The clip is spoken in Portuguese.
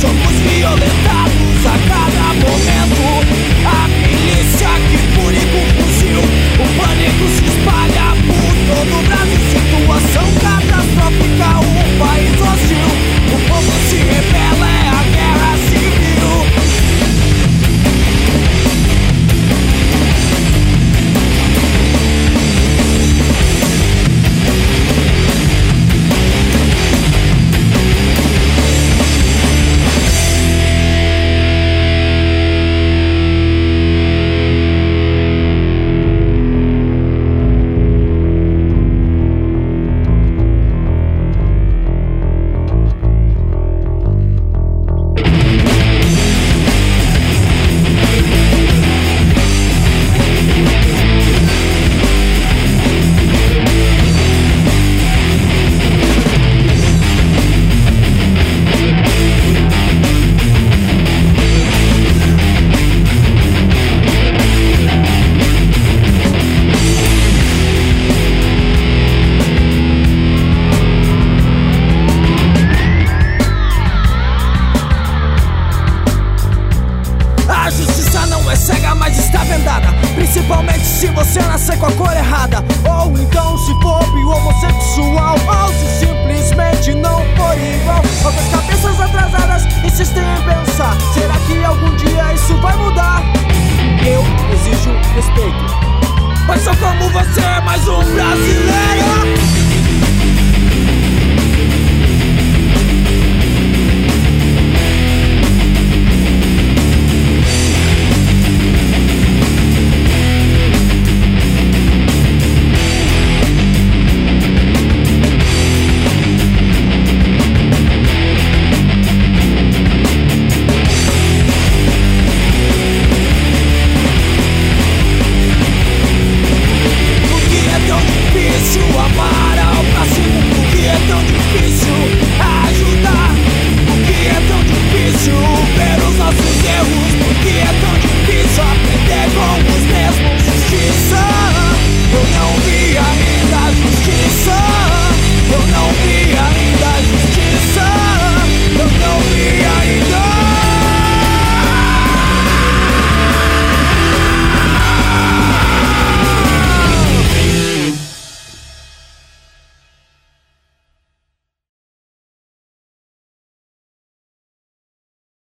somos violentados a cada momento. A milícia que pune com fuzil, o pânico se espalha por todo o Brasil. Situação catastrófica, um país hostil. O povo se rebela, é a guerra civil. Principalmente se você nascer com a cor errada, ou então se for homossexual, ou se simplesmente não for